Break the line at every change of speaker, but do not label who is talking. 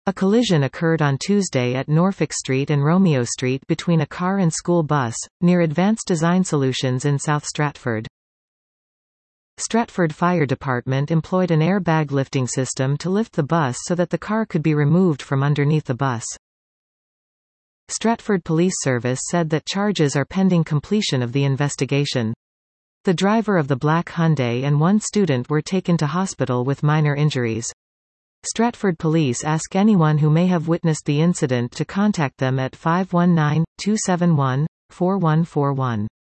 A collision occurred on Tuesday at Norfolk Street and Romeo Street between a car and school bus, near Advanced Design Solutions in South Stratford. Stratford Fire Department employed an airbag lifting system to lift the bus so that the car could be removed from underneath the bus. Stratford Police Service said that charges are pending completion of the investigation. The driver of the black Hyundai and one student were taken to hospital with minor injuries. Stratford Police ask anyone who may have witnessed the incident to contact them at 519-271-4141.